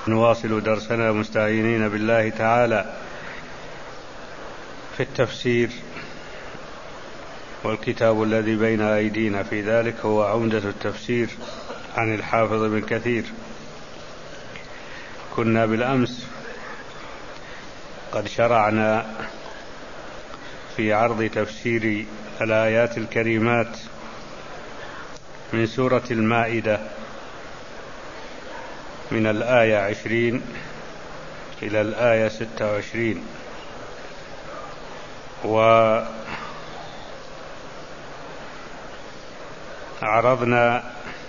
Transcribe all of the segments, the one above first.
نواصل درسنا مستعينين بالله تعالى في التفسير، والكتاب الذي بين أيدينا في ذلك هو عمدة التفسير عن الحافظ ابن كثير. كنا بالأمس قد شرعنا في عرض تفسير الآيات الكريمات من سورة المائدة من الآية 20 إلى الآية 26، وعرضنا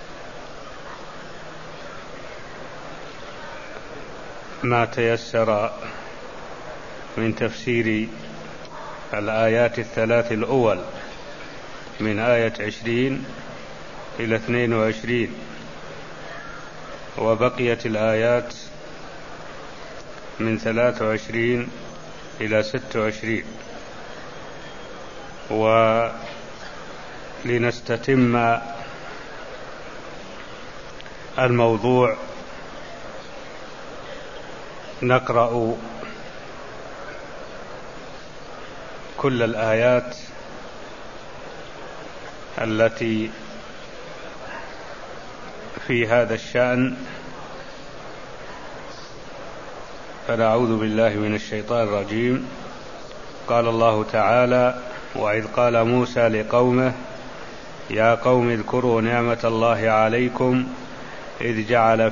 ما تيسر من تفسير الآيات الثلاث الأول من آية 20 إلى 22، وبقيت الآيات من 23 إلى 26. ولنستتم الموضوع نقرأ كل الآيات التي في هذا الشأن. فنعوذ بالله من الشيطان الرجيم. قال الله تعالى: وإذ قال موسى لقومه يا قوم اذكروا نعمة الله عليكم إذ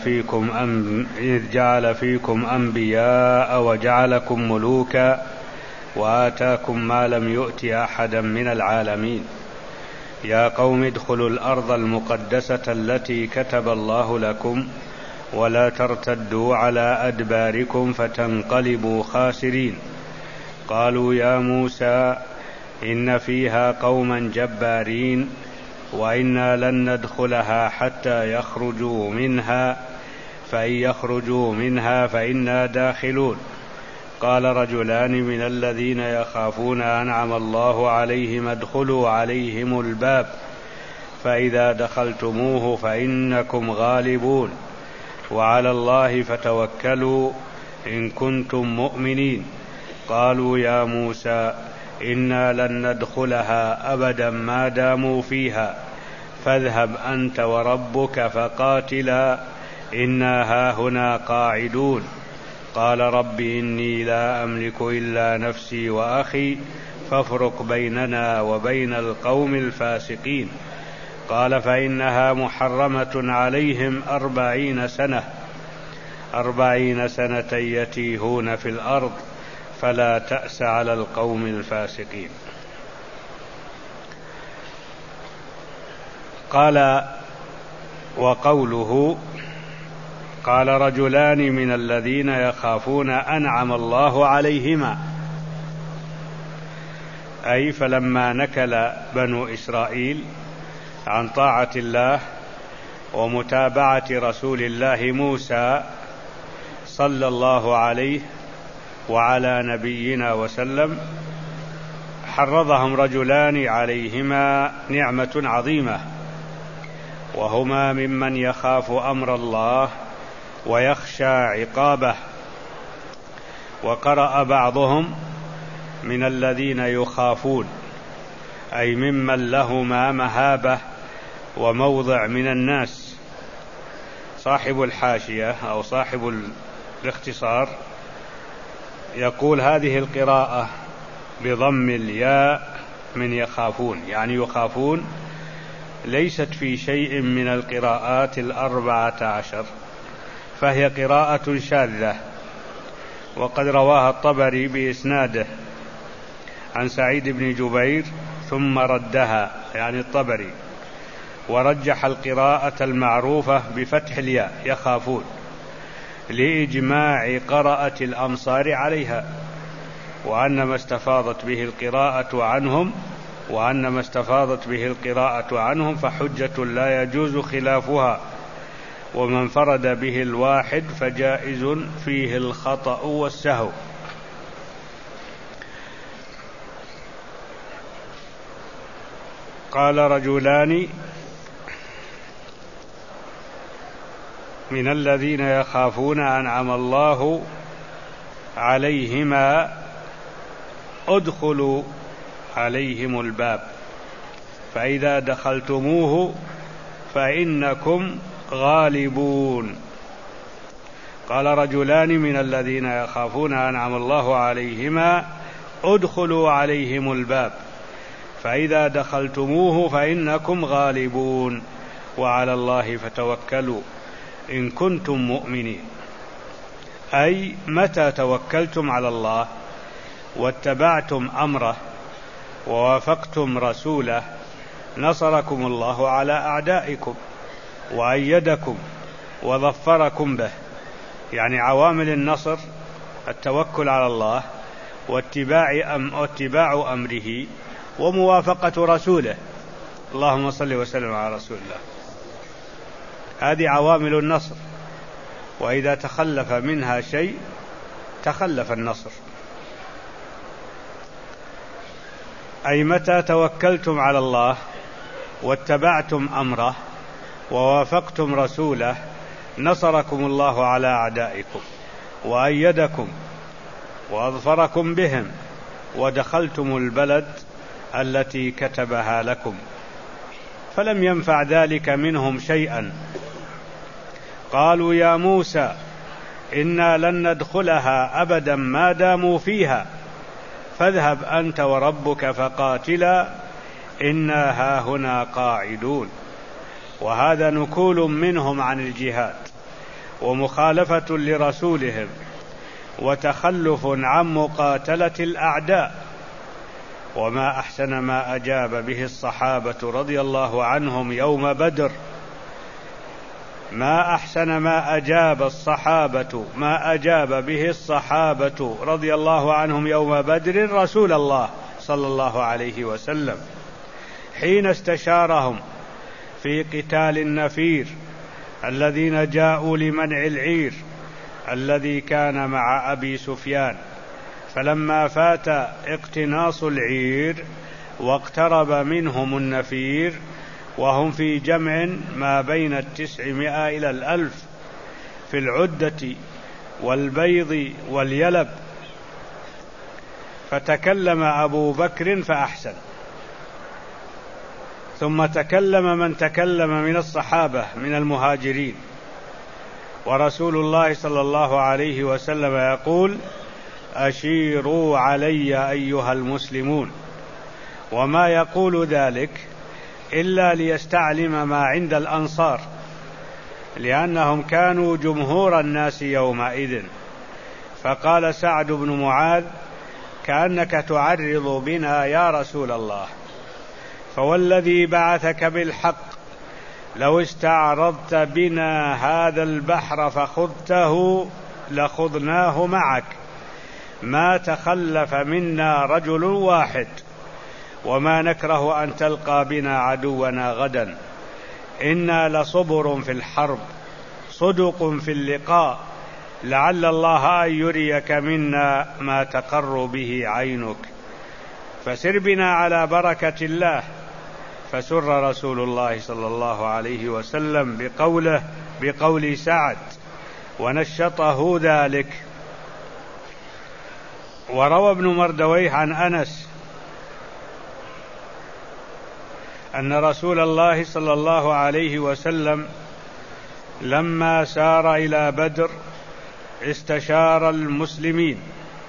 جعل فيكم أنبياء وجعلكم ملوكا وآتاكم ما لم يؤت أحدا من العالمين يا قوم ادخلوا الأرض المقدسة التي كتب الله لكم ولا ترتدوا على أدباركم فتنقلبوا خاسرين. قالوا يا موسى إن فيها قوما جبارين وإنا لن ندخلها حتى يخرجوا منها فإن يخرجوا منها فإنا داخلون. قال رجلان من الذين يخافون أنعم الله عليهم ادخلوا عليهم الباب فإذا دخلتموه فإنكم غالبون وعلى الله فتوكلوا إن كنتم مؤمنين. قالوا يا موسى إنا لن ندخلها أبدا ما داموا فيها فاذهب أنت وربك فقاتلا إنا هاهنا قاعدون. قال رب إني لا أملك إلا نفسي وأخي فافرق بيننا وبين القوم الفاسقين. قال فإنها محرمة عليهم 40 سنة يتيهون في الأرض فلا تأس على القوم الفاسقين. قال وقوله قال رجلان من الذين يخافون أنعم الله عليهما، أي فلما نكل بنو إسرائيل عن طاعة الله ومتابعة رسول الله موسى صلى الله عليه وعلى نبينا وسلم، حرضهم رجلان عليهما نعمة عظيمة، وهما ممن يخاف أمر الله ويخشى عقابه. وقرأ بعضهم من الذين يخافون، أي ممن لهما مهابة وموضع من الناس. صاحب الحاشية أو صاحب الاختصار يقول هذه القراءة بضم الياء من يخافون، يعني يخافون ليست في شيء من القراءات 14، فهي قراءة شاذة. وقد رواها الطبري بإسناده عن سعيد بن جبير ثم ردها، يعني الطبري، ورجح القراءة المعروفة بفتح الياء يخافون لإجماع قراءة الأمصار عليها، وأن ما استفاضت به القراءة عنهم فحجة لا يجوز خلافها، ومن انفرد به الواحد فجائز فيه الخطأ والسهو. قال رجلان من الذين يخافون أنعم الله عليهما ادخلوا عليهم الباب فإذا دخلتموه فإنكم غالبون. قال رجلان من الذين يخافون أنعم الله عليهما ادخلوا عليهم الباب فإذا دخلتموه فإنكم غالبون وعلى الله فتوكلوا إن كنتم مؤمنين. أي متى توكلتم على الله واتبعتم أمره ووافقتم رسوله نصركم الله على أعدائكم وأيدكم وظفركم به. يعني عوامل النصر التوكل على الله واتباع أمره وموافقة رسوله. اللهم صل وسلم على رسول الله. هذه عوامل النصر، وإذا تخلف منها شيء تخلف النصر. أي متى توكلتم على الله واتبعتم أمره ووافقتم رسوله نصركم الله على أعدائكم وأيدكم وأظفركم بهم ودخلتم البلد التي كتبها لكم. فلم ينفع ذلك منهم شيئا. قالوا يا موسى إنا لن ندخلها أبدا ما داموا فيها فاذهب أنت وربك فقاتلا إنا هاهنا قاعدون. وهذا نكول منهم عن الجهاد ومخالفة لرسولهم وتخلف عن مقاتلة الأعداء. وما أحسن ما أجاب به الصحابة رضي الله عنهم يوم بدر. ما أحسن ما أجاب به الصحابة رضي الله عنهم يوم بدر رسول الله صلى الله عليه وسلم حين استشارهم في قتال النفير الذين جاءوا لمنع العير الذي كان مع أبي سفيان، فلما فات اقتناص العير واقترب منهم النفير وهم في جمع ما بين 900 إلى 1000 في العدة والبيض واليلب، فتكلم أبو بكر فأحسن، ثم تكلم من تكلم من الصحابة من المهاجرين، ورسول الله صلى الله عليه وسلم يقول أشيروا علي أيها المسلمون. وما يقول ذلك إلا ليستعلم ما عند الأنصار، لأنهم كانوا جمهور الناس يومئذ. فقال سعد بن معاذ كأنك تعرض بنا يا رسول الله، فوالذي بعثك بالحق لو استعرضت بنا هذا البحر فخذته لخذناه معك، ما تخلف منا رجل واحد، وما نكره أن تلقى بنا عدونا غدا، إنا لصبر في الحرب صدق في اللقاء، لعل الله أن يريك منا ما تقر به عينك، فسر بنا على بركة الله. فسر رسول الله صلى الله عليه وسلم بقول سعد ونشطه ذلك. وروى ابن مردويه عن أنس أن رسول الله صلى الله عليه وسلم لما سار إلى بدر استشار المسلمين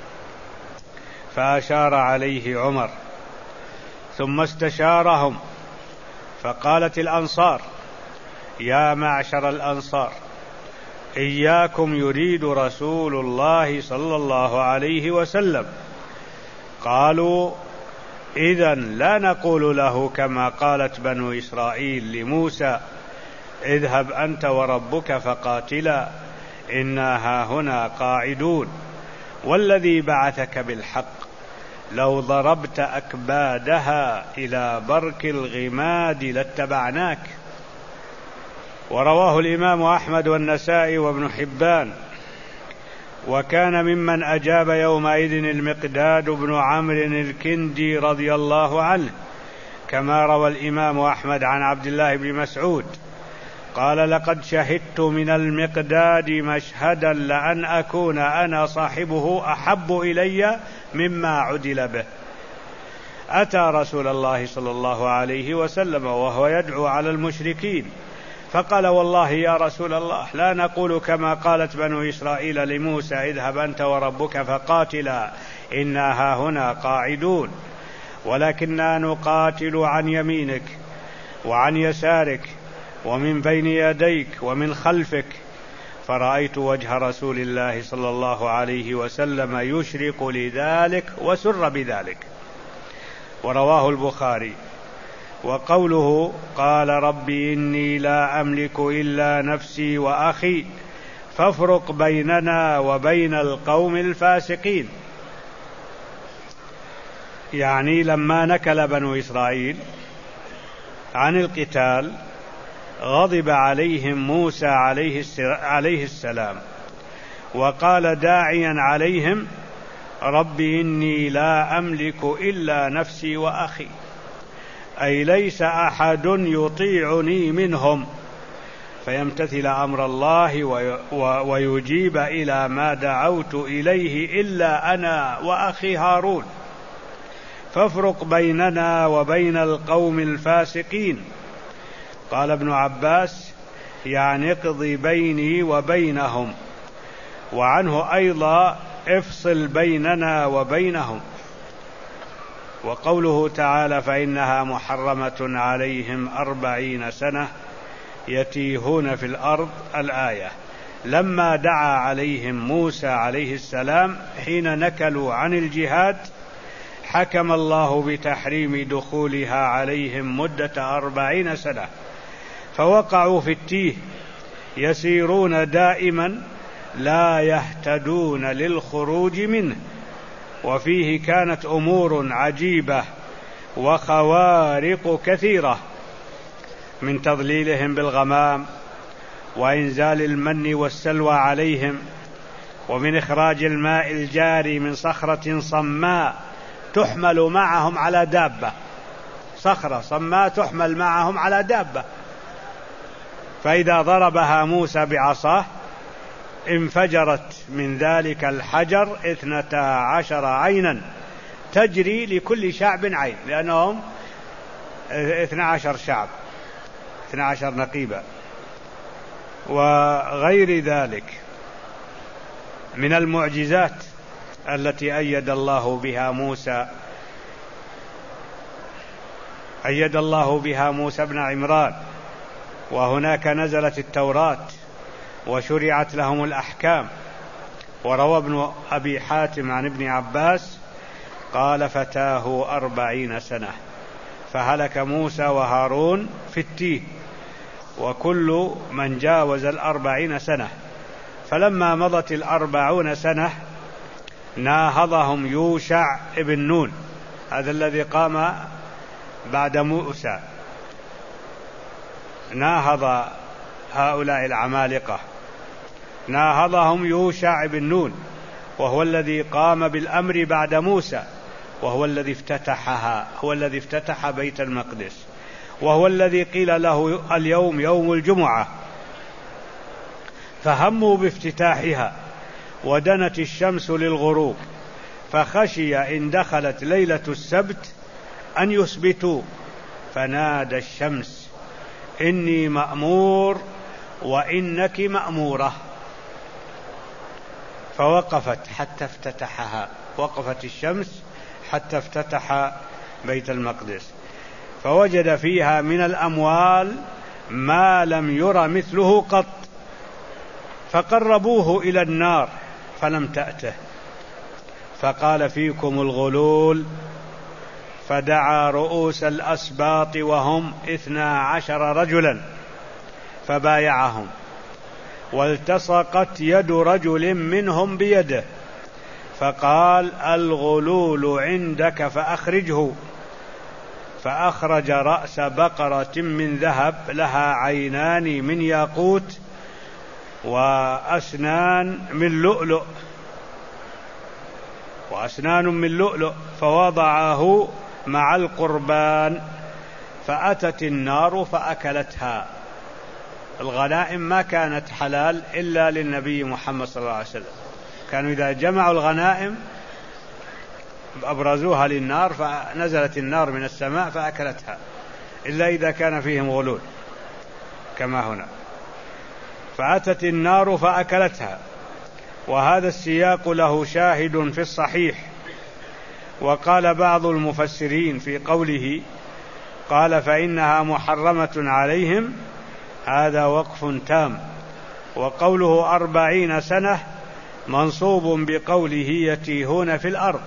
فأشار عليه عمر، ثم استشارهم فقالت الأنصار يا معشر الأنصار إياكم يريد رسول الله صلى الله عليه وسلم. قالوا إذن لا نقول له كما قالت بنو إسرائيل لموسى اذهب أنت وربك فقاتلا إنا هاهنا قاعدون، والذي بعثك بالحق لو ضربت أكبادها إلى برك الغماد لاتبعناك. ورواه الإمام أحمد والنسائي وابن حبان. وكان ممن أجاب يومئذ المقداد بن عمرو الكندي رضي الله عنه، كما روى الإمام أحمد عن عبد الله بن مسعود قال لقد شهدت من المقداد مشهدا لأن أكون أنا صاحبه أحب إلي مما عدل به. أتى رسول الله صلى الله عليه وسلم وهو يدعو على المشركين فقال والله يا رسول الله لا نقول كما قالت بنو إسرائيل لموسى اذهب أنت وربك فقاتلا إنا هاهنا قاعدون، ولكننا نقاتل عن يمينك وعن يسارك ومن بين يديك ومن خلفك. فرأيت وجه رسول الله صلى الله عليه وسلم يشرق لذلك وسر بذلك. ورواه البخاري. وقوله قال ربي إني لا أملك إلا نفسي وأخي فافرق بيننا وبين القوم الفاسقين، يعني لما نكل بنو إسرائيل عن القتال غضب عليهم موسى عليه السلام وقال داعيا عليهم ربي إني لا أملك إلا نفسي وأخي، أي ليس أحد يطيعني منهم فيمتثل أمر الله ويجيب إلى ما دعوت إليه إلا أنا وأخي هارون، فافرق بيننا وبين القوم الفاسقين. قال ابن عباس يعني اقضي بيني وبينهم، وعنه أيضا افصل بيننا وبينهم. وقوله تعالى فإنها محرمة عليهم 40 سنة يتيهون في الأرض، الآية. لما دعا عليهم موسى عليه السلام حين نكلوا عن الجهاد حكم الله بتحريم دخولها عليهم مدة 40 سنة، فوقعوا في التيه يسيرون دائما لا يهتدون للخروج منه. وفيه كانت أمور عجيبة وخوارق كثيرة، من تضليلهم بالغمام وإنزال المن والسلوى عليهم، ومن إخراج الماء الجاري من صخرة صماء تحمل معهم على دابة، صخرة صماء تحمل معهم على دابة، فإذا ضربها موسى بعصاه انفجرت من ذلك الحجر 12 عينا تجري لكل شعب عين، لأنهم 12 شعب 12 نقيبة. وغير ذلك من المعجزات التي أيد الله بها موسى بن عمران، وهناك نزلت التوراة وشرعت لهم الأحكام. وروى ابن أبي حاتم عن ابن عباس قال فتاه 40 سنة فهلك موسى وهارون في التيه، وكل من جاوز 40 سنة. فلما مضت 40 سنة ناهضهم يوشع ابن نون، هذا الذي قام بعد موسى، ناهض هؤلاء العمالقة، ناهضهم يوشع بن نون، وهو الذي قام بالأمر بعد موسى، وهو الذي افتتحها، هو الذي افتتح بيت المقدس، وهو الذي قيل له اليوم يوم الجمعة، فهموا بافتتاحها ودنت الشمس للغروب، فخشي إن دخلت ليلة السبت أن يسبتوا، فنادى الشمس إني مأمور وإنك مأمورة، فوقفت حتى افتتحها، وقفت الشمس حتى افتتح بيت المقدس، فوجد فيها من الأموال ما لم ير مثله قط، فقربوه إلى النار فلم تأته، فقال فيكم الغلول، فدعا رؤوس الأسباط وهم 12 رجلا فبايعهم، والتصقت يد رجل منهم بيده، فقال الغلول عندك فأخرجه، فأخرج رأس بقرة من ذهب لها عينان من ياقوت وأسنان من لؤلؤ، فوضعه مع القربان، فأتت النار فأكلتها، الغنائم ما كانت حلال إلا للنبي محمد صلى الله عليه وسلم، كانوا إذا جمعوا الغنائم أبرزوها للنار فنزلت النار من السماء فأكلتها، إلا إذا كان فيهم غلول كما هنا، فأتت النار فأكلتها. وهذا السياق له شاهد في الصحيح. وقال بعض المفسرين في قوله قال فإنها محرمة عليهم، هذا وقف تام، وقوله 40 سنة منصوب بقوله يتيهون في الأرض.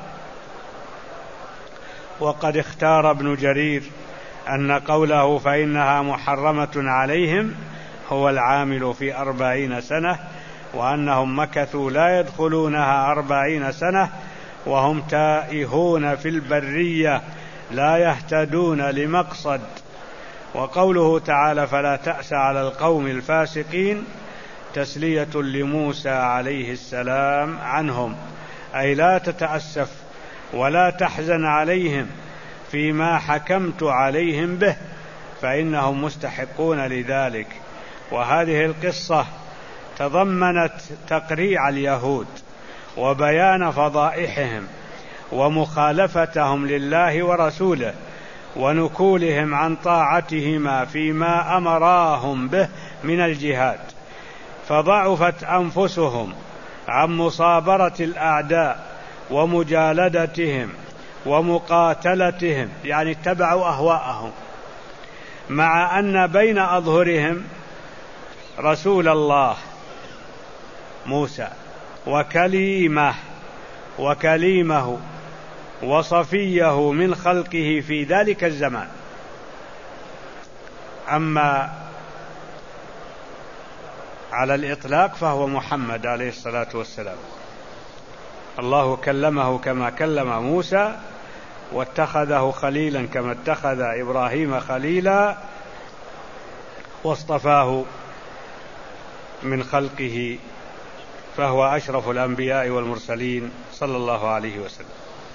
وقد اختار ابن جرير أن قوله فإنها محرمة عليهم هو العامل في 40 سنة، وأنهم مكثوا لا يدخلونها 40 سنة وهم تائهون في البرية لا يهتدون لمقصد. وقوله تعالى فلا تأس على القوم الفاسقين تسلية لموسى عليه السلام عنهم، أي لا تتأسف ولا تحزن عليهم فيما حكمت عليهم به، فإنهم مستحقون لذلك. وهذه القصة تضمنت تقريع اليهود وبيان فضائحهم ومخالفتهم لله ورسوله ونكولهم عن طاعتهما فيما أمراهم به من الجهاد، فضعفت أنفسهم عن مصابرة الأعداء ومجالدتهم ومقاتلتهم، يعني اتبعوا أهواءهم، مع أن بين أظهرهم رسول الله موسى وكليمه وصفيه من خلقه في ذلك الزمان. أما على الإطلاق فهو محمد عليه الصلاة والسلام، الله كلمه كما كلم موسى، واتخذه خليلا كما اتخذ إبراهيم خليلا، واصطفاه من خلقه، فهو أشرف الأنبياء والمرسلين صلى الله عليه وسلم.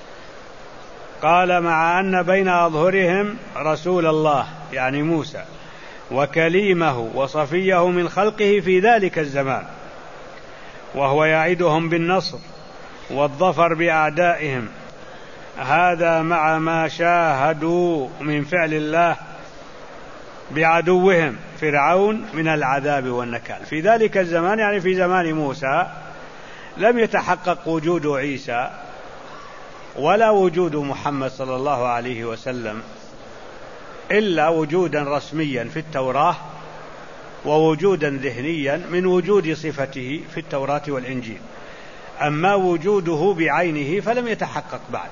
قال مع أن بين أظهرهم رسول الله يعني موسى وكليمه وصفيه من خلقه في ذلك الزمان، وهو يعدهم بالنصر والظفر بأعدائهم، هذا مع ما شاهدوا من فعل الله بعدوهم فرعون من العذاب والنكال في ذلك الزمان. يعني في زمان موسى لم يتحقق وجود عيسى ولا وجود محمد صلى الله عليه وسلم إلا وجودا رسميا في التوراة ووجودا ذهنيا من وجود صفته في التوراة والإنجيل، أما وجوده بعينه فلم يتحقق بعد.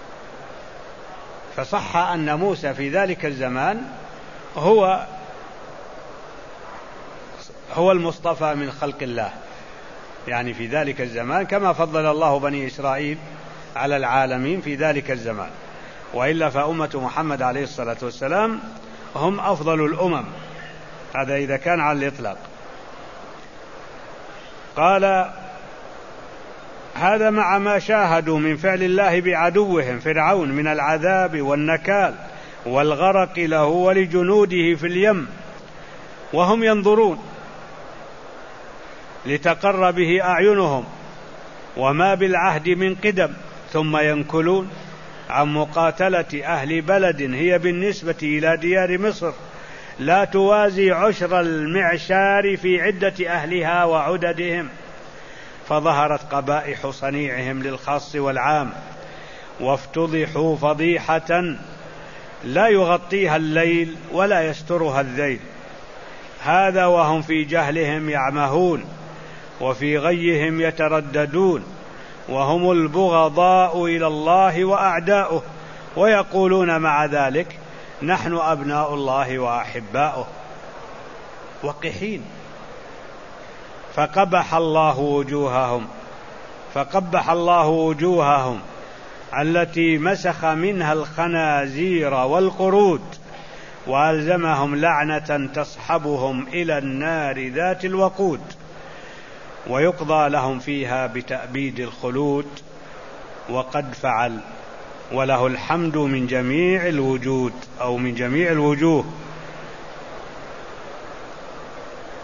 فصح أن موسى في ذلك الزمان هو المصطفى من خلق الله، يعني في ذلك الزمان كما فضل الله بني إسرائيل على العالمين في ذلك الزمان، وإلا فأمة محمد عليه الصلاة والسلام هم أفضل الأمم، هذا إذا كان على الإطلاق. قال هذا مع ما شاهدوا من فعل الله بعدوهم فرعون من العذاب والنكال والغرق له ولجنوده في اليم، وهم ينظرون لتقر به أعينهم وما بالعهد من قدم، ثم ينكلون عن مقاتلة أهل بلد هي بالنسبة إلى ديار مصر لا توازي عشر المعشار في عدة أهلها وعددهم، فظهرت قبائح صنيعهم للخاص والعام، وافتضحوا فضيحة لا يغطيها الليل ولا يسترها الذيل، هذا وهم في جهلهم يعمهون وفي غيهم يترددون، وهم البغضاء إلى الله وأعداؤه، ويقولون مع ذلك نحن أبناء الله وأحباؤه، وقحين. فقبح الله وجوههم التي مسخ منها الخنازير والقرود، وألزمهم لعنة تصحبهم إلى النار ذات الوقود، ويقضى لهم فيها بتأبيد الخلود، وقد فعل، وله الحمد من جميع الوجود أو من جميع الوجوه.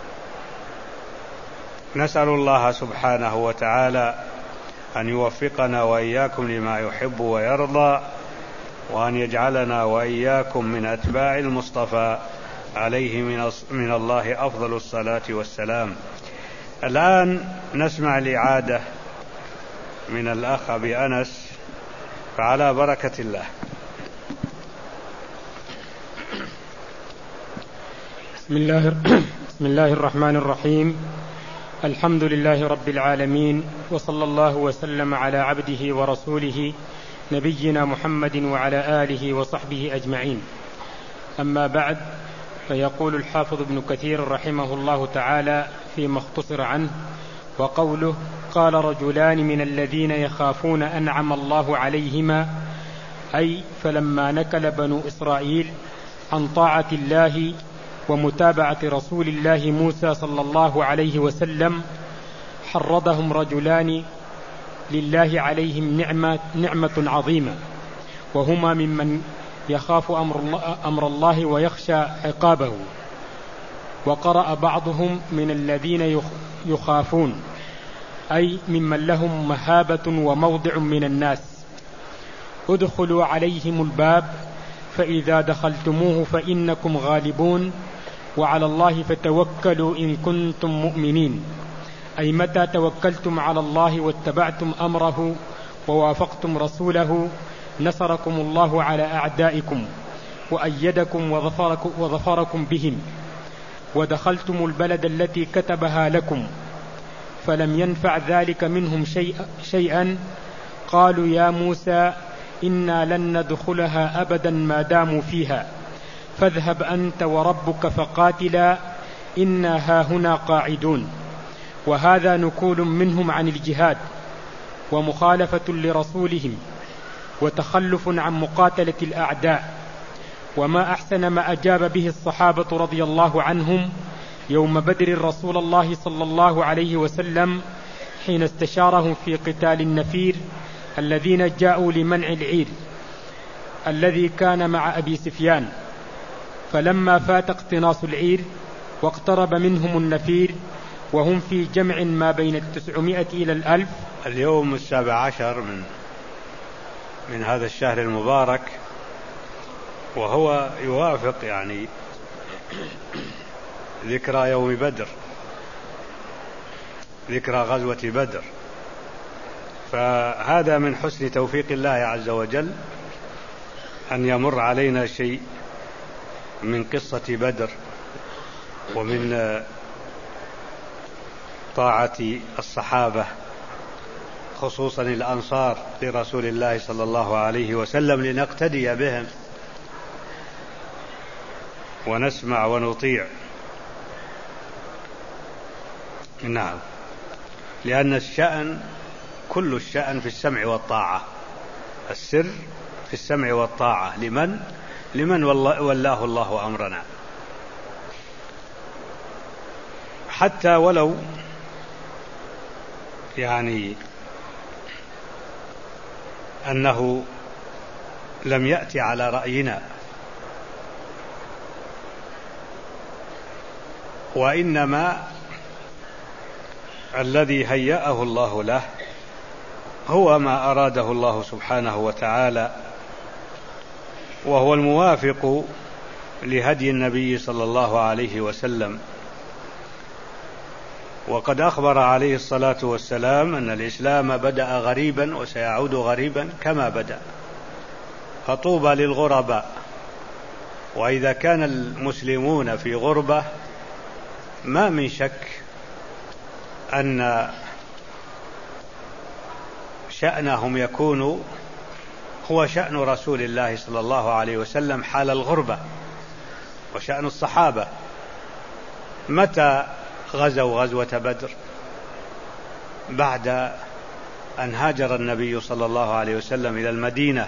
نسأل الله سبحانه وتعالى أن يوفقنا وإياكم لما يحب ويرضى، وأن يجعلنا وإياكم من أتباع المصطفى عليه من الله أفضل الصلاة والسلام. الآن نسمع الإعادة من الأخ أبي أنس، فعلى بركة الله. بسم الله الرحمن الرحيم. الحمد لله رب العالمين، وصلى الله وسلم على عبده ورسوله نبينا محمد وعلى آله وصحبه أجمعين. أما بعد، فيقول الحافظ ابن كثير رحمه الله تعالى فيما اختصر عنه: وقوله: قال رجلان من الذين يخافون أنعم الله عليهما، أي فلما نكل بنو إسرائيل عن طاعة الله ومتابعة رسول الله موسى صلى الله عليه وسلم، حرضهم رجلان لله عليهم نعمة عظيمة، وهما ممن يخاف أمر الله ويخشى عقابه. وقرأ بعضهم من الذين يخافون، أي ممن لهم مهابة وموضع من الناس. ادخلوا عليهم الباب فإذا دخلتموه فإنكم غالبون، وعلى الله فتوكلوا إن كنتم مؤمنين. أي متى توكلتم على الله واتبعتم أمره ووافقتم رسوله، نصركم الله على أعدائكم وأيدكم وظفركم بهم، ودخلتم البلد التي كتبها لكم، فلم ينفع ذلك منهم شيئا. قالوا يا موسى إنا لن ندخلها أبدا ما داموا فيها، فاذهب أنت وربك فقاتلا إنا هاهنا قاعدون. وهذا نكول منهم عن الجهاد، ومخالفة لرسولهم، وتخلف عن مقاتلة الأعداء. وما أحسن ما أجاب به الصحابة رضي الله عنهم يوم بدر رسول الله صلى الله عليه وسلم حين استشارهم في قتال النفير الذين جاءوا لمنع العير الذي كان مع أبي سفيان. فلما فات اقتناص العير واقترب منهم النفير وهم في جمع ما بين 900 إلى 1000، اليوم 17 من هذا الشهر المبارك، وهو يوافق يعني ذكرى يوم بدر، ذكرى غزوة بدر. فهذا من حسن توفيق الله عز وجل أن يمر علينا شيء من قصة بدر ومن طاعة الصحابة خصوصا الأنصار لرسول الله صلى الله عليه وسلم، لنقتدي بهم ونسمع ونطيع. نعم، لأن الشأن كل الشأن في السمع والطاعة، السر في السمع والطاعة لمن ولاه الله أمرنا، حتى ولو يعني أنه لم يأتي على رأينا، وإنما الذي هيأه الله له هو ما أراده الله سبحانه وتعالى، وهو الموافق لهدي النبي صلى الله عليه وسلم. وقد أخبر عليه الصلاة والسلام أن الإسلام بدأ غريبا وسيعود غريبا كما بدأ، فطوبى للغرباء. وإذا كان المسلمون في غربة ما من شك أن شأنهم يكون هو شأن رسول الله صلى الله عليه وسلم حال الغربة، وشأن الصحابة. متى غزوا غزوة بدر؟ بعد أن هاجر النبي صلى الله عليه وسلم إلى المدينة،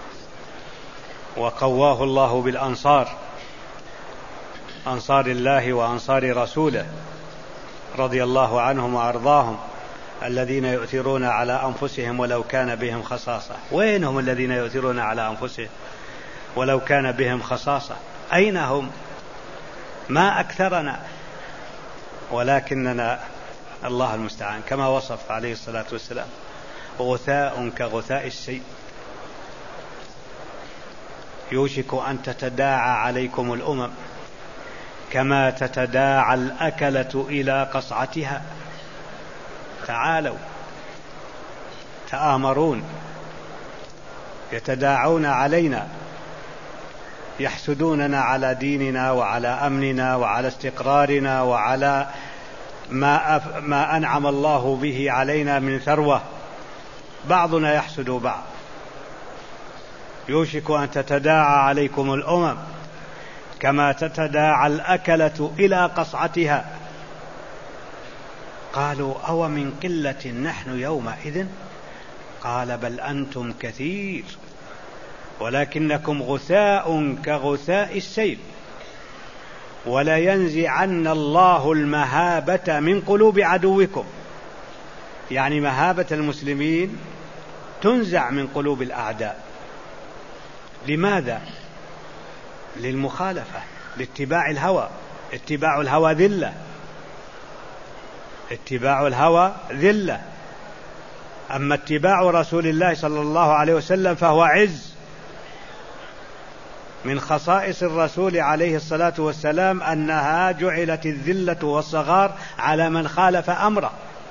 وقواه الله بالأنصار، أنصار الله وأنصار رسوله رضي الله عنهم وأرضاهم، الذين يؤثرون على أنفسهم ولو كان بهم خصاصة. وين هم الذين يؤثرون على أنفسهم ولو كان بهم خصاصة؟ أين هم؟ ما أكثرنا، ولكننا الله المستعان، كما وصف عليه الصلاة والسلام: غثاء كغثاء السيل يوشك أن تتداعى عليكم الأمم كما تتداعى الأكلة إلى قصعتها. تعالوا تآمرون، يتداعون علينا، يحسدوننا على ديننا وعلى أمننا وعلى استقرارنا وعلى ما أنعم الله به علينا من ثروة. بعضنا يحسد بعض. يوشك أن تتداعى عليكم الأمم كما تتداعى الأكلة إلى قصعتها. قالوا: أو من قلة نحن يومئذ؟ قال: بل أنتم كثير ولكنكم غثاء كغثاء السيل ولينزعن الله المهابة من قلوب عدوكم. يعني مهابة المسلمين تنزع من قلوب الأعداء. لماذا؟ للمخالفة، لاتباع الهوى. اتباع الهوى ذلة، اتباع الهوى ذلة. أما اتباع رسول الله صلى الله عليه وسلم فهو عز. من خصائص الرسول عليه الصلاة والسلام أنها جعلت الذلة والصغار على من خالف أمره.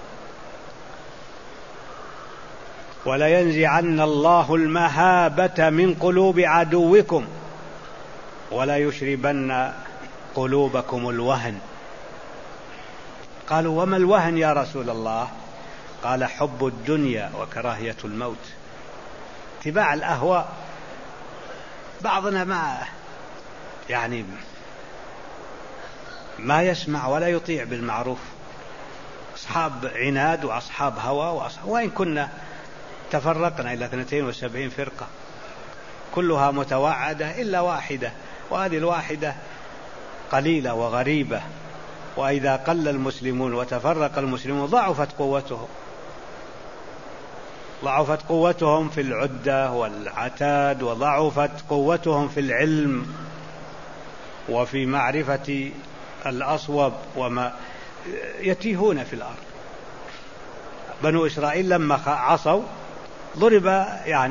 ولينزعن الله المهابة من قلوب عدوكم ولا يشربن قلوبكم الوهن. قالوا: وما الوهن يا رسول الله؟ قال: حب الدنيا وكراهية الموت. اتباع الأهواء. بعضنا ما يسمع ولا يطيع بالمعروف، أصحاب عناد وأصحاب هوى وإن كنا تفرقنا إلى 72 فرقة كلها متوعدة إلا واحدة، وهذه الواحدة قليلة وغريبة. وإذا قل المسلمون وتفرق المسلمون ضعفت قوتهم في العدة والعتاد، وضعفت قوتهم في العلم وفي معرفة الأصوب، وما يتيهون في الأرض. بنو إسرائيل لما عصوا ضرب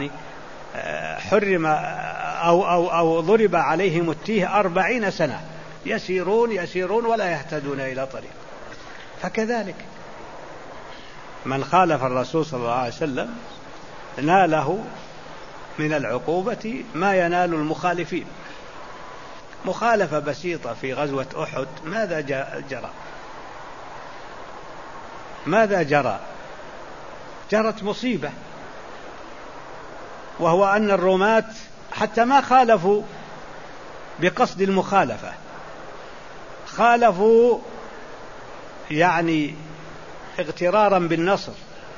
حرم أو ضرب عليهم التيه 40 سنة، يسيرون ولا يهتدون إلى طريق. فكذلك من خالف الرسول صلى الله عليه وسلم ناله من العقوبة ما ينال المخالفين. مخالفة بسيطة في غزوة أحد ماذا جرى؟ جرت مصيبة، وهو أن الرماة حتى ما خالفوا بقصد المخالفة، خالفوا اغترارا بالنصر.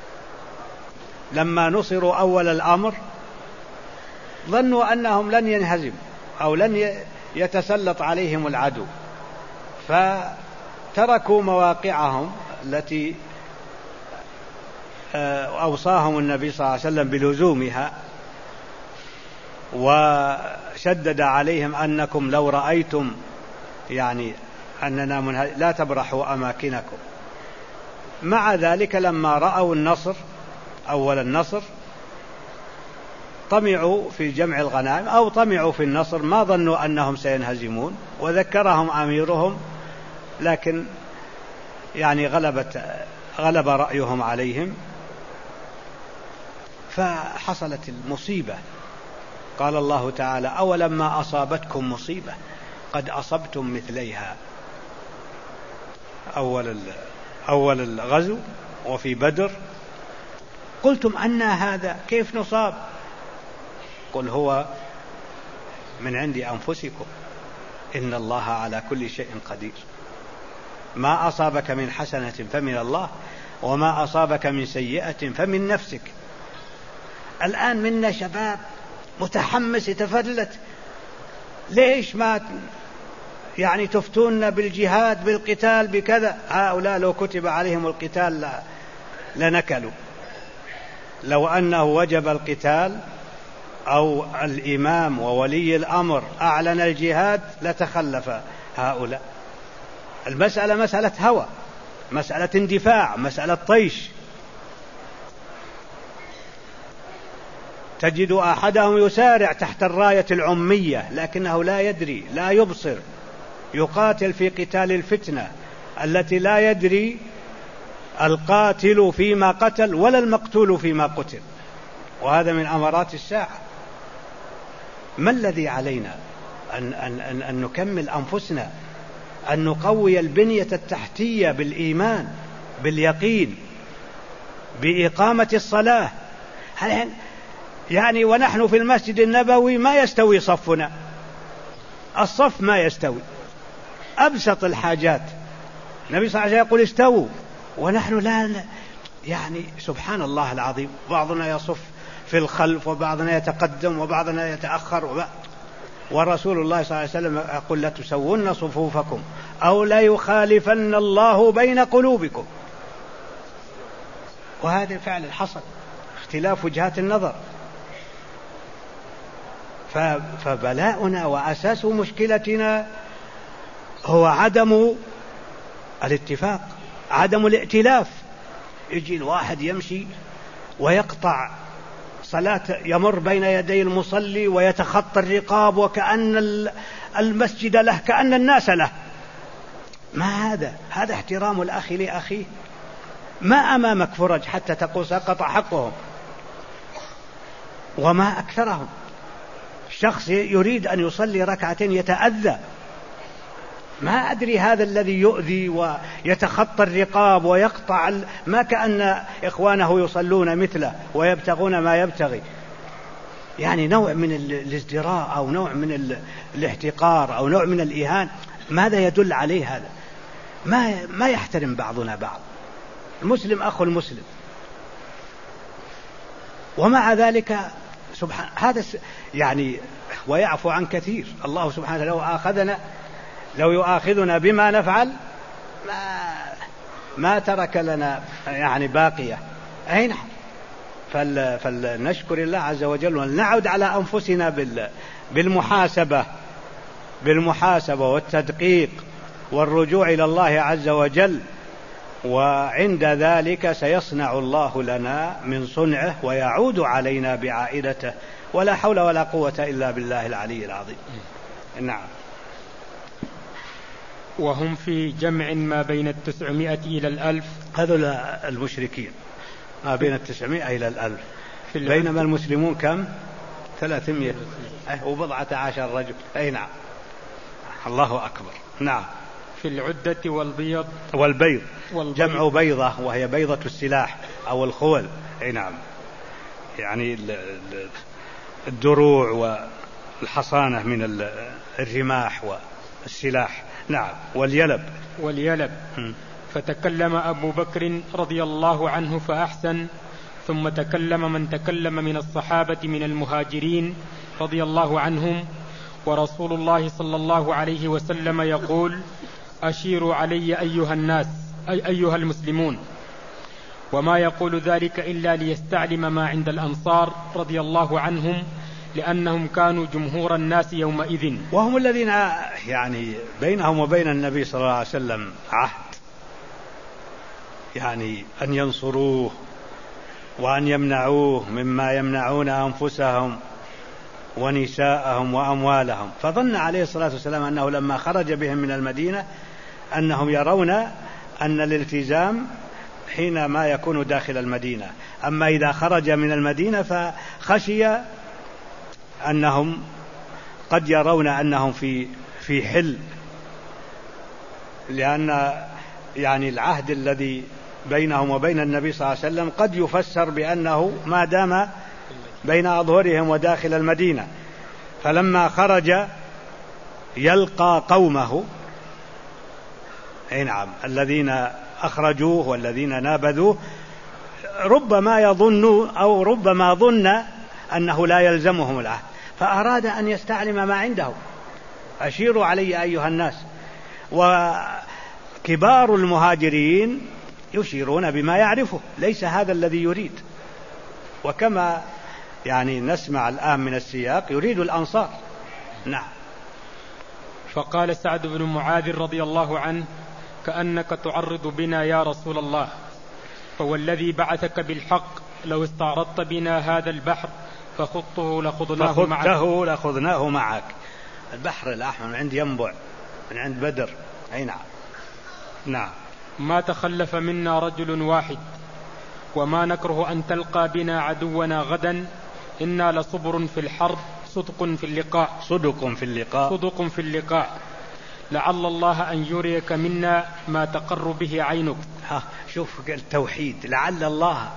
لما نصروا أول الأمر ظنوا أنهم لن ينهزموا أو لن يتسلط عليهم العدو، فتركوا مواقعهم التي أوصاهم النبي صلى الله عليه وسلم بلزومها، وشدد عليهم أنكم لو رأيتم أننا لا تبرحوا أماكنكم. مع ذلك لما رأوا النصر أول النصر طمعوا في جمع الغنائم أو طمعوا في النصر، ما ظنوا أنهم سينهزمون، وذكرهم أميرهم، لكن غلب رأيهم عليهم فحصلت المصيبة. قال الله تعالى: أولما أصابتكم مصيبة قد أصبتم مثليها. أول الغزو وفي بدر قلتم أن هذا، كيف نصاب؟ قل هو من عند أنفسكم إن الله على كل شيء قدير. ما أصابك من حسنة فمن الله وما أصابك من سيئة فمن نفسك. الآن منا شباب متحمس يتفلت، ليش ما تفتون بالجهاد بالقتال بكذا؟ هؤلاء لو كتب عليهم القتال لنكلوا. لو أنه وجب القتال أو الإمام وولي الأمر أعلن الجهاد لتخلف هؤلاء. المسألة مسألة هوى، مسألة اندفاع، مسألة طيش. تجد أحدهم يسارع تحت الراية العمية لكنه لا يدري، لا يبصر، يقاتل في قتال الفتنة التي لا يدري القاتل فيما قتل ولا المقتول فيما قتل، وهذا من أمارات الساعة. ما الذي علينا؟ أن نكمل أنفسنا، أن نقوي البنية التحتية بالإيمان باليقين بإقامة الصلاة. يعني ونحن في المسجد النبوي ما يستوي صفنا، الصف ما يستوي، أبسط الحاجات النبي صلى الله عليه وسلم يقول استووا، ونحن لا. يعني سبحان الله العظيم، بعضنا يصف في الخلف وبعضنا يتقدم وبعضنا يتأخر ورسول الله صلى الله عليه وسلم يقول لا تسوون صفوفكم أو لا يخالفن الله بين قلوبكم. وهذا فعلا حصل، اختلاف وجهات النظر. فبلاؤنا وأساس مشكلتنا هو عدم الاتفاق، عدم الائتلاف. يجي الواحد يمشي ويقطع صلاة، يمر بين يدي المصلي ويتخطى الرقاب وكأن المسجد له، كأن الناس له. ما هذا احترام الأخ لأخيه؟ ما أمامك فرج حتى تقول سقط حقهم، وما أكثرهم. شخص يريد أن يصلي ركعتين يتأذى، ما أدري هذا الذي يؤذي ويتخطى الرقاب ويقطع ما كأن إخوانه يصلون مثله ويبتغون ما يبتغي. يعني نوع من الازدراء أو نوع من الاحتقار أو نوع من الإهانة. ماذا يدل عليه هذا؟ ما يحترم بعضنا بعض. المسلم أخو المسلم، ومع ذلك سبحان هذا يعني ويعفو عن كثير. الله سبحانه وتعالى لو يؤاخذنا بما نفعل ما ترك لنا يعني باقية. أين فلنشكر الله عز وجل ونعود على أنفسنا بالمحاسبة والتدقيق والرجوع إلى الله عز وجل، وعند ذلك سيصنع الله لنا من صنعه ويعود علينا بعائدته، ولا حول ولا قوة إلا بالله العلي العظيم. نعم. وهم في جمع ما بين 900 إلى 1000، هذول المشركين ما بين 900 إلى 1000، بينما المسلمون كم؟ 300 و14 رجل. أي نعم، الله أكبر. نعم. في العدة والبيض جمع بيضة، وهي بيضة السلاح أو الخول. أي نعم، يعني الدروع والحصانة من الرماح والسلاح. نعم. واليلب. فتكلم أبو بكر رضي الله عنه فأحسن، ثم تكلم من تكلم من الصحابة من المهاجرين رضي الله عنهم، ورسول الله صلى الله عليه وسلم يقول: أشيروا علي أيها الناس، أي أيها المسلمون. وما يقول ذلك إلا ليستعلم ما عند الأنصار رضي الله عنهم، لأنهم كانوا جمهور الناس يومئذ، وهم الذين يعني بينهم وبين النبي صلى الله عليه وسلم عهد، يعني أن ينصروه وأن يمنعوه مما يمنعون أنفسهم ونساءهم وأموالهم. فظن عليه الصلاة والسلام أنه لما خرج بهم من المدينة أنهم يرون أن الالتزام حينما يكون داخل المدينة، أما إذا خرج من المدينة فخشي أنهم قد يرون أنهم في حل، لأن يعني العهد الذي بينهم وبين النبي صلى الله عليه وسلم قد يفسر بأنه ما دام بين أظهرهم وداخل المدينة. فلما خرج يلقى قومه، نعم، الذين أخرجوه والذين نابذوه، ربما يظن أو ربما ظن أنه لا يلزمهم العهد، فأراد أن يستعلم ما عنده. أشيروا علي أيها الناس. وكبار المهاجرين يشيرون بما يعرفه، ليس هذا الذي يريد. وكما يعني نسمع الآن من السياق يريد الأنصار. نعم. فقال سعد بن معاذ رضي الله عنه: كأنك تعرض بنا يا رسول الله، فوالذي بعثك بالحق لو استعرضت بنا هذا البحر فخضته لخضناه معك. البحر الأحمر من عند ينبع، من عند بدر. أي نعم. نعم. ما تخلف منا رجل واحد، وما نكره أن تلقى بنا عدونا غدا، إنا لصبر في الحرب صدق في اللقاء لعل الله أن يريك منا ما تقر به عينك. شوف التوحيد، لعل الله،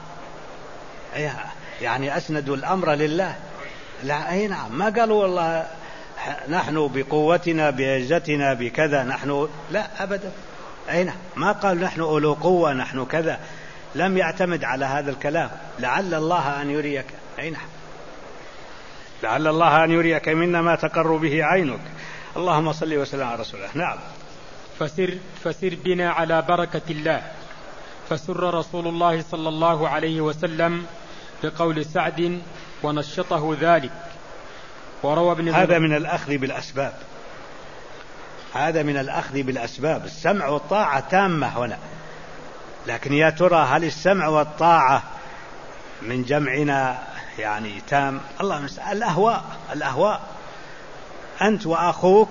يعني أسندوا الأمر لله. لا، أي نعم، ما قالوا والله نحن بقوتنا بعزتنا بكذا نحن، لا أبدا. أي نعم، ما قال نحن أولو قوة نحن كذا، لم يعتمد على هذا الكلام. لعل الله أن يريك. أي نعم، لعل الله أن يريك منا ما تقر به عينك. اللهم صل وسلم على رسول الله. نعم. فسر بنا على بركة الله. فسر رسول الله صلى الله عليه وسلم بقول سعد ونشطه ذلك. وروى ابن هذا من الأخذ بالأسباب، هذا من الأخذ بالأسباب. السمع والطاعة تامة هنا، لكن يا ترى هل السمع والطاعة من جمعنا يعني تام؟ الله مسأل. الأهواء أنت وأخوك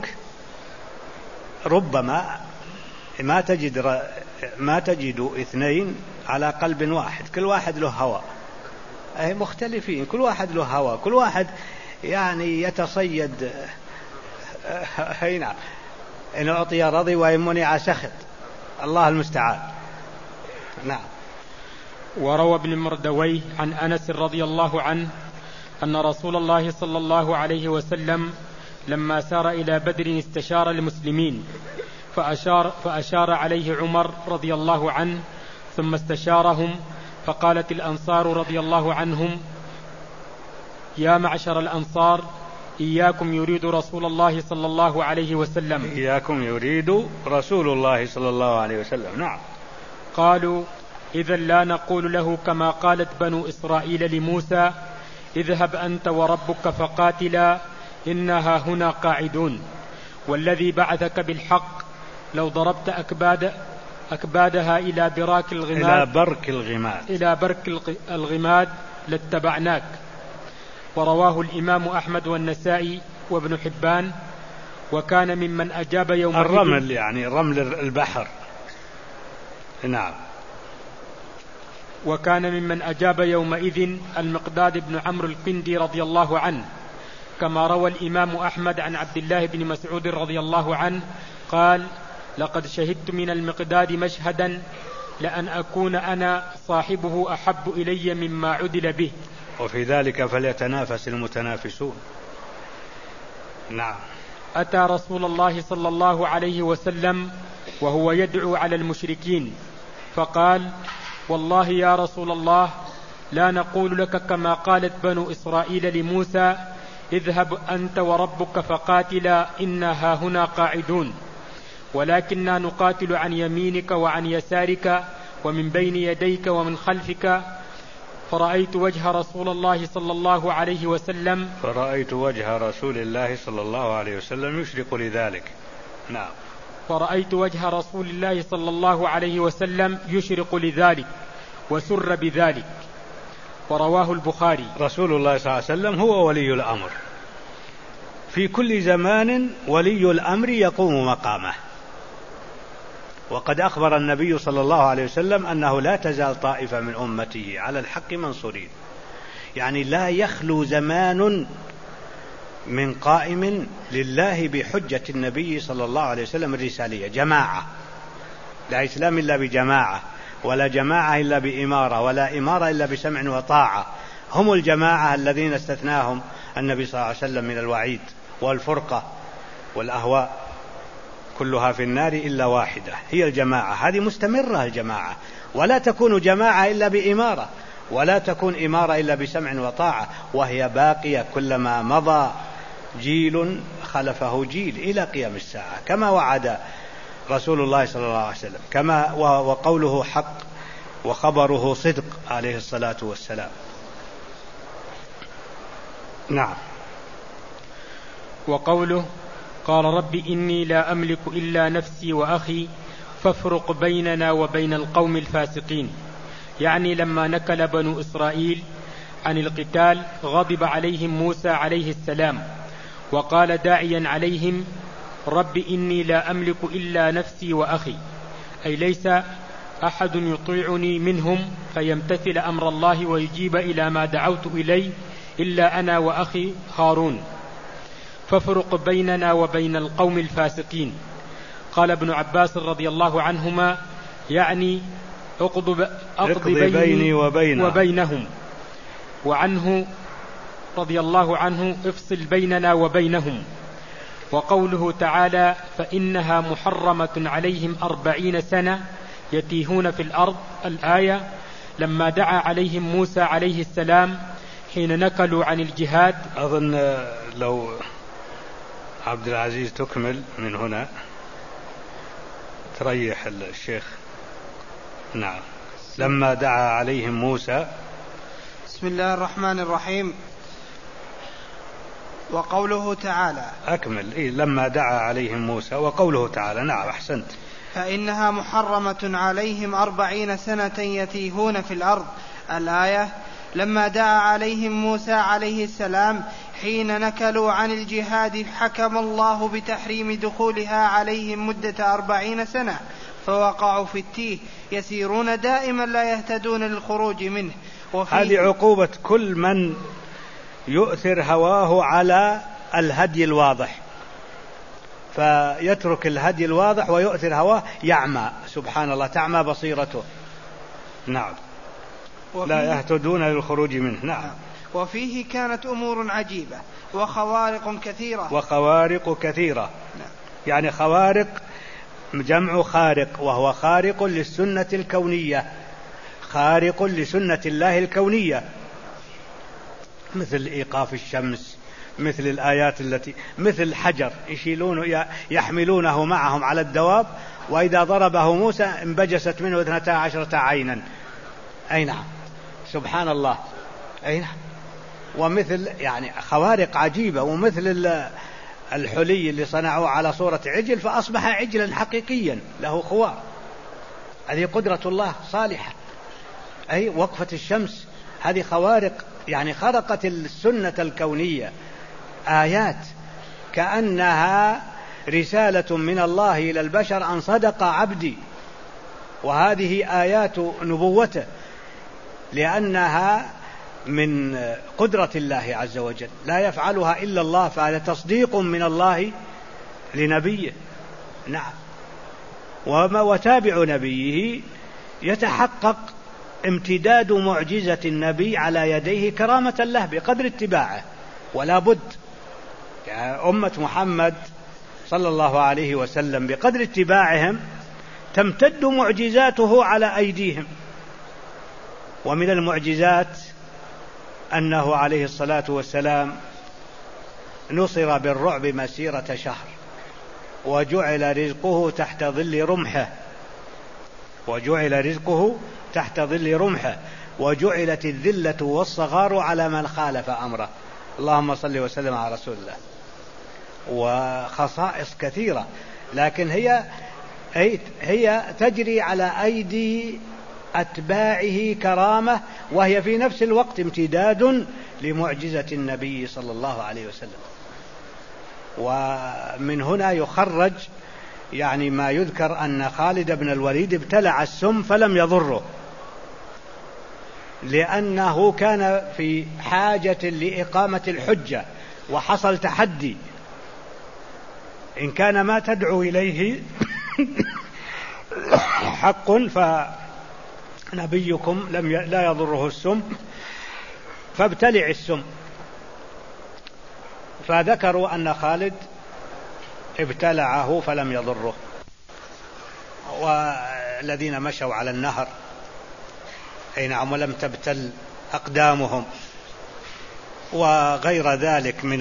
ربما ما تجد اثنين على قلب واحد، كل واحد له هوى، أي مختلفين، كل واحد له هوى، كل واحد يعني يتصيد. نعم، إن أعطي رضي وإن منع سخط. الله المستعان. نعم. وروى ابن مردويه عن أنس رضي الله عنه أن رسول الله صلى الله عليه وسلم لما سار إلى بدر استشار المسلمين، فأشار عليه عمر رضي الله عنه، ثم استشارهم، فقالت الأنصار رضي الله عنهم: يا معشر الأنصار، إياكم يريد رسول الله صلى الله عليه وسلم. إياكم يريد رسول الله صلى الله عليه وسلم. نعم. قالوا: إذا لا نقول له كما قالت بنو إسرائيل لموسى: اذهب أنت وربك فقاتلا إنها هنا قاعدون، والذي بعثك بالحق لو ضربت أكبادها إلى برك الغماد لاتبعناك. ورواه الإمام أحمد والنسائي وابن حبان. وكان ممن أجاب يومئذ الرمل، يعني رمل البحر. نعم. وكان ممن أجاب يومئذ المقداد بن عمرو القندي رضي الله عنه، كما روى الإمام أحمد عن عبد الله بن مسعود رضي الله عنه قال: لقد شهدت من المقداد مشهدا لأن أكون أنا صاحبه أحب إلي مما عدل به. وفي ذلك فليتنافس المتنافسون. نعم. أتى رسول الله صلى الله عليه وسلم وهو يدعو على المشركين، فقال: والله يا رسول الله، لا نقول لك كما قالت بنو إسرائيل لموسى: اذهب أنت وربك فقاتلا إنها هنا قاعدون، ولكننا نقاتل عن يمينك وعن يسارك ومن بين يديك ومن خلفك. فرأيت وجه رسول الله صلى الله عليه وسلم يشرق لذلك. نعم. فرأيت وجه رسول الله صلى الله عليه وسلم يشرق لذلك وسر بذلك. ورواه البخاري. رسول الله صلى الله عليه وسلم هو ولي الأمر في كل زمان، ولي الأمر يقوم مقامه. وقد أخبر النبي صلى الله عليه وسلم أنه لا تزال طائفة من أمته على الحق منصورين، يعني لا يخلو زمان من قائم لله بحجة النبي صلى الله عليه وسلم الرسالية. جماعة، لا إسلام إلا بجماعة، ولا جماعة إلا بإمارة، ولا إمارة إلا بسمع وطاعة. هم الجماعة الذين استثناهم النبي صلى الله عليه وسلم من الوعيد والفرقة والأهواء، كلها في النار إلا واحدة، هي الجماعة. هذه مستمرة الجماعة، ولا تكون جماعة إلا بإمارة، ولا تكون إمارة إلا بسمع وطاعة، وهي باقية كلما مضى جيل خلفه جيل إلى قيام الساعة، كما وعد رسول الله صلى الله عليه وسلم، كما وقوله حق وخبره صدق عليه الصلاة والسلام. نعم. وقوله: قال رب إني لا أملك إلا نفسي وأخي فافرق بيننا وبين القوم الفاسقين. يعني لما نكل بنو إسرائيل عن القتال غضب عليهم موسى عليه السلام وقال داعيا عليهم: رب إني لا أملك إلا نفسي وأخي، أي ليس أحد يطيعني منهم فيمتثل أمر الله ويجيب إلى ما دعوت إليه إلا أنا وأخي هارون، فافرق بيننا وبين القوم الفاسقين. قال ابن عباس رضي الله عنهما: يعني أقض بيني وبينهم. وعنه رضي الله عنه: افصل بيننا وبينهم. وقوله تعالى: فإنها محرمة عليهم 40 سنة يتيهون في الأرض، الآية لما دعا عليهم موسى عليه السلام حين نكلوا عن الجهاد. أظن لو عبد العزيز تكمل من هنا تريح الشيخ. نعم. لما دعا عليهم موسى. بسم الله الرحمن الرحيم. وقوله تعالى أكمل. لما دعا عليهم موسى وقوله تعالى. نعم أحسنت. فإنها محرمة عليهم 40 سنة يتيهون في الأرض، الآية لما دعا عليهم موسى عليه السلام حين نكلوا عن الجهاد حكم الله بتحريم دخولها عليهم مدة 40 سنة، فوقعوا في التيه يسيرون دائما لا يهتدون للخروج منه. هذه عقوبة كل من يؤثر هواه على الهدي الواضح، فيترك الهدي الواضح ويؤثر هواه يعمى، سبحان الله، تعمى بصيرته. نعم. لا يهتدون للخروج منه. نعم. وفيه كانت أمور عجيبة وخوارق كثيرة. نعم. يعني خوارق جمع خارق، وهو خارق للسنة الكونية، خارق لسنة الله الكونية، مثل إيقاف الشمس، مثل الآيات التي مثل حجر يحملونه معهم على الدواب، وإذا ضربه موسى انبجست منه 12 عينا. أي نعم، سبحان الله. أي نعم. ومثل يعني خوارق عجيبة، ومثل الحلي اللي صنعوه على صورة عجل فأصبح عجلا حقيقيا له خوار، هذه قدرة الله صالحة. أي وقفة الشمس، هذه خوارق، يعني خرقت السنة الكونية، آيات كأنها رسالة من الله إلى البشر أن صدق عبدي، وهذه آيات نبوته لأنها من قدرة الله عز وجل، لا يفعلها إلا الله، فهذا تصديق من الله لنبيه. نعم. وتابع نبيه يتحقق امتداد معجزة النبي على يديه كرامة له بقدر اتباعه، ولا بد يعني أمة محمد صلى الله عليه وسلم بقدر اتباعهم تمتد معجزاته على أيديهم. ومن المعجزات أنه عليه الصلاة والسلام نصر بالرعب مسيرة شهر، وجعل رزقه تحت ظل رمحه، وجعلت الذلة والصغار على من خالف أمره. اللهم صل وسلم على رسول الله. وخصائص كثيرة، لكن هي تجري على أيدي أتباعه كرامة، وهي في نفس الوقت امتداد لمعجزة النبي صلى الله عليه وسلم. ومن هنا يخرج يعني ما يذكر أن خالد بن الوليد ابتلع السم فلم يضره، لأنه كان في حاجة لإقامة الحجة، وحصل تحدي: إن كان ما تدعو إليه حق فنبيكم لا يضره السم، فابتلع السم. فذكروا أن خالد ابتلعه فلم يضره. والذين مشوا على النهر أي نعم ولم تبتل أقدامهم، وغير ذلك من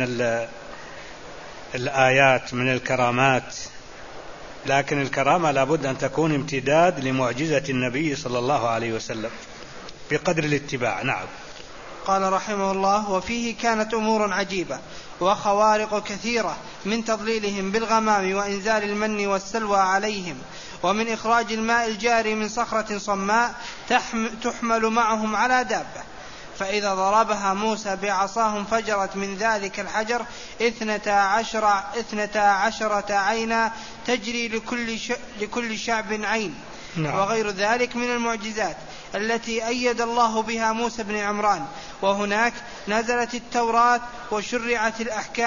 الآيات من الكرامات. لكن الكرامة لابد أن تكون امتداد لمعجزة النبي صلى الله عليه وسلم بقدر الاتباع. نعم. قال رحمه الله: وفيه كانت أمور عجيبة وخوارق كثيرة، من تضليلهم بالغمام وإنزال المن والسلوى عليهم، ومن إخراج الماء الجاري من صخرة صماء تحمل معهم على دابة، فإذا ضربها موسى بعصاه انفجرت من ذلك الحجر 12 عينا تجري لكل شعب عين. وغير ذلك من المعجزات التي أيد الله بها موسى بن عمران. وهناك نزلت التوراة وشرعت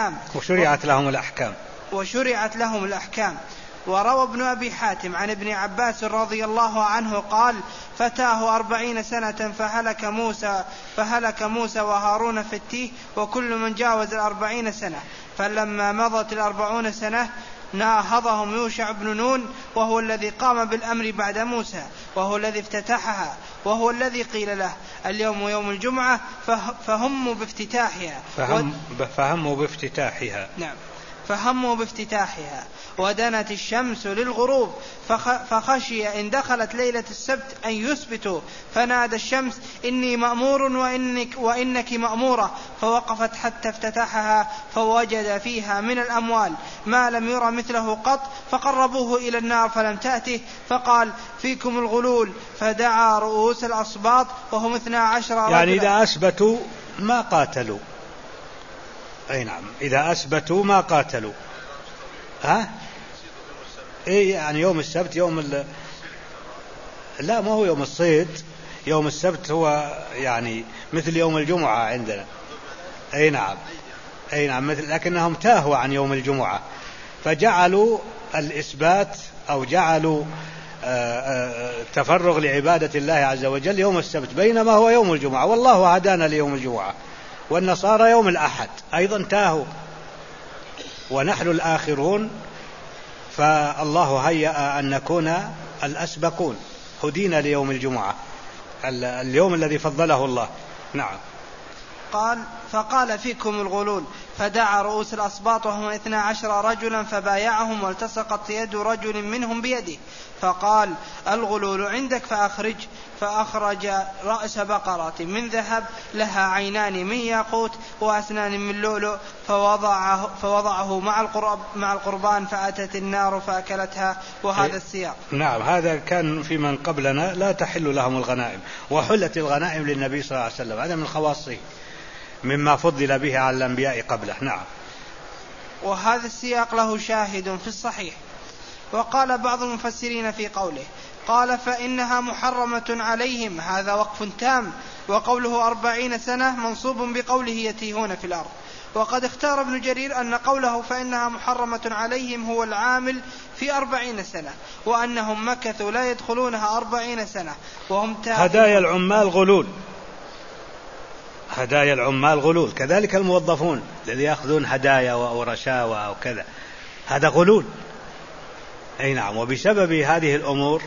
لهم الأحكام. وروى ابن أبي حاتم عن ابن عباس رضي الله عنه قال: فتاه 40 سنة فهلك موسى وهارون في التيه، وكل من جاوز 40 سنة. فلما مضت 40 سنة ناهضهم يوشع بن نون، وهو الذي قام بالأمر بعد موسى، وهو الذي افتتحها، وهو الذي قيل له: اليوم يوم الجمعة، فهموا بافتتاحها. ودنت الشمس للغروب، فخشي إن دخلت ليلة السبت أن يثبتوا، فنادى الشمس: إني مأمور وإنك مأمورة، فوقفت حتى افتتحها، فوجد فيها من الأموال ما لم يرى مثله قط، فقربوه إلى النار فلم تأته، فقال: فيكم الغلول. فدعا رؤوس الأصباط وهم 12 رجلا. يعني إذا أثبتوا ما قاتلوا. أي نعم، إذا أثبتوا ما قاتلوا. إيه يعني يوم السبت لا، ما هو يوم الصيد. يوم السبت هو يعني مثل يوم الجمعة عندنا. أي نعم لكنهم تاهوا عن يوم الجمعة، فجعلوا الإثبات أو جعلوا تفرغ لعبادة الله عز وجل يوم السبت، بينما هو يوم الجمعة، والله هدانا ليوم الجمعة. والنصارى يوم الأحد أيضا تاهوا، ونحن الآخرون، فالله هيأ أن نكون الأسبقون، هدينا ليوم الجمعة، اليوم الذي فضله الله. نعم. فقال: فيكم الغلول. فدعا رؤوس الأصباط وهم 12 رجلا، فبايعهم، والتصقت يد رجل منهم بيده، فقال: الغلول عندك فأخرج رأس بقرة من ذهب لها عينان من ياقوت وأسنان من لؤلؤ، فوضعه مع القربان، فأتت النار فأكلتها. وهذا السياق. نعم، هذا كان في من قبلنا لا تحل لهم الغنائم، وحلت الغنائم للنبي صلى الله عليه وسلم، هذا من خواصه مما فضل به على الأنبياء قبله. نعم. وهذا السياق له شاهد في الصحيح. وقال بعض المفسرين في قوله: قال: فإنها محرمة عليهم، هذا وقف تام، وقوله 40 سنة منصوب بقوله يتيهون في الأرض. وقد اختار ابن جرير أن قوله فإنها محرمة عليهم هو العامل في 40 سنة، وأنهم مكثوا لا يدخلونها 40 سنة وهم هدايا العمال غلول، كذلك الموظفون الذي يأخذون هدايا ورشاوى أو كذا، هذا غلول. أي نعم. وبسبب هذه الأمور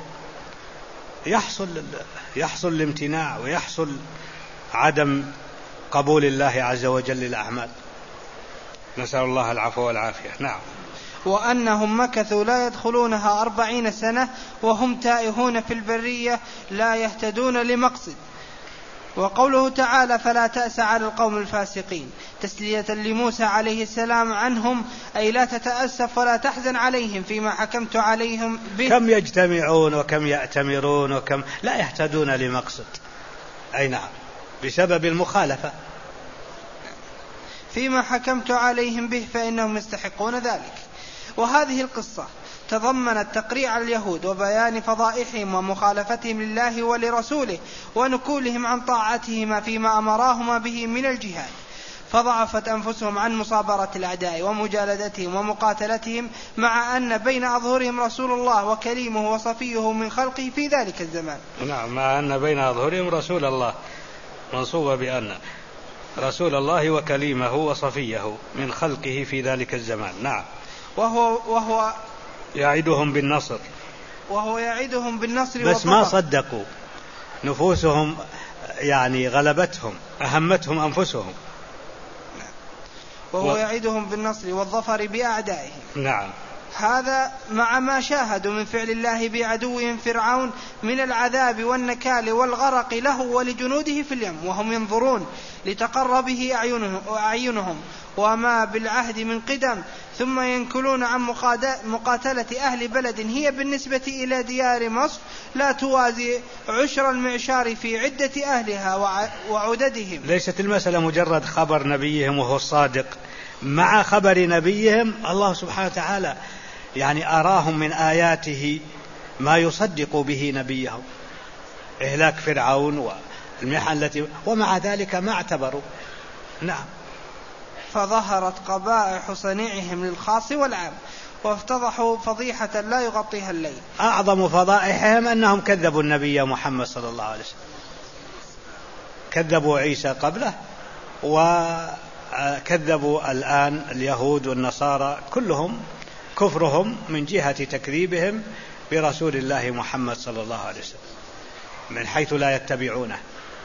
يحصل الامتناع ويحصل عدم قبول الله عز وجل للأعمال، نسأل الله العفو والعافية. نعم. وأنهم مكثوا لا يدخلونها 40 سنة وهم تائهون في البرية لا يهتدون لمقصد. وقوله تعالى: فلا تأس على القوم الفاسقين، تسلية لموسى عليه السلام عنهم، أي لا تتأسف ولا تحزن عليهم فيما حكمت عليهم به. كم يجتمعون وكم يأتمرون وكم لا يهتدون لمقصد. أي نعم، بسبب المخالفة. فيما حكمت عليهم به فإنهم يستحقون ذلك. وهذه القصة تضمنت تقريع اليهود وبيان فضائحهم ومخالفتهم لله ولرسوله ونكولهم عن طاعتهما فيما أمراهما به من الجهاد، فضعفت أنفسهم عن مصابرة الأعداء ومجالدتهم ومقاتلتهم، مع أن بين أظهرهم رسول الله وكليمه وصفيه من خلقه في ذلك الزمان. نعم، مع أن بين أظهرهم رسول الله، منصوبة بأن رسول الله وكليمه وصفيه من خلقه في ذلك الزمان. نعم. وهو يعدهم بالنصر، بس ما صدقوا، نفوسهم يعني غلبتهم، أهمتهم أنفسهم. وهو يعدهم بالنصر والظفر بأعدائهم. نعم. هذا مع ما شاهدوا من فعل الله بعدوهم فرعون من العذاب والنكال والغرق له ولجنوده في اليم وهم ينظرون لتقر به أعينهم وما بالعهد من قدم، ثم ينكلون عن مقاتلة أهل بلد هي بالنسبة إلى ديار مصر لا توازي عشر المعشار في عدة أهلها وعددهم. ليست المسألة مجرد خبر نبيهم وهو الصادق، مع خبر نبيهم الله سبحانه وتعالى يعني أراهم من آياته ما يصدق به نبيهم، إهلاك فرعون والمحن التي، ومع ذلك ما اعتبروا. نعم. فظهرت قبائح صنيعهم للخاص والعام وافتضحوا فضيحة لا يغطيها الليل. أعظم فضائحهم أنهم كذبوا النبي محمد صلى الله عليه وسلم، كذبوا عيسى قبله وكذبوا الآن اليهود والنصارى، كلهم كفرهم من جهة تكذيبهم برسول الله محمد صلى الله عليه وسلم من حيث لا يتبعونه.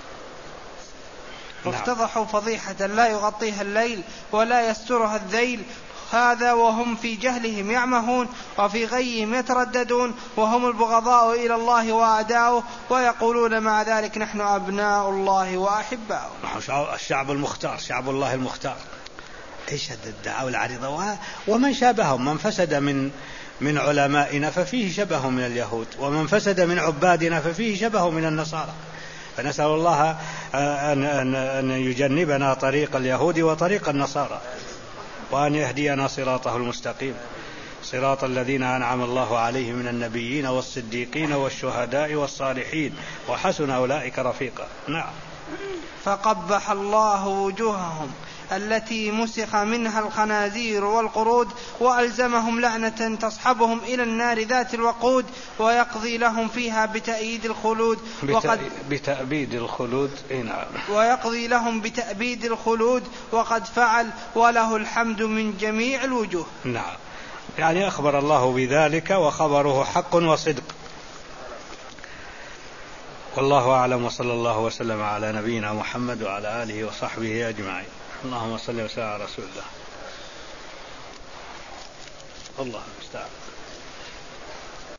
وافتضحوا فضيحة لا يغطيها الليل ولا يسترها الذيل، هذا وهم في جهلهم يعمهون وفي غيهم يترددون، وهم البغضاء إلى الله وأعداؤه، ويقولون مع ذلك نحن أبناء الله وأحباؤه. الشعب المختار، شعب الله المختار. ايش الدعاوى العريضة؟ ومن شابههم، من فسد من علمائنا ففيه شبه من اليهود، ومن فسد من عبادنا ففيه شبه من النصارى. فنسأل الله أن يجنبنا طريق اليهود وطريق النصارى، وأن يهدينا صراطه المستقيم، صراط الذين أنعم الله عليهم من النبيين والصديقين والشهداء والصالحين وحسن أولئك رفيقا. نعم. فقبح الله وجوههم التي مسخ منها الخنازير والقرود، وألزمهم لعنة تصحبهم إلى النار ذات الوقود، ويقضي لهم فيها بتأييد الخلود بتأبيد الخلود. نعم. ويقضي لهم بتأبيد الخلود وقد فعل وله الحمد من جميع الوجوه. نعم. يعني أخبر الله بذلك وخبره حق وصدق. والله أعلم، وصلى الله وسلم على نبينا محمد وعلى آله وصحبه أجمعين. اللهم صل وسلم على رسول الله. الله المستعان.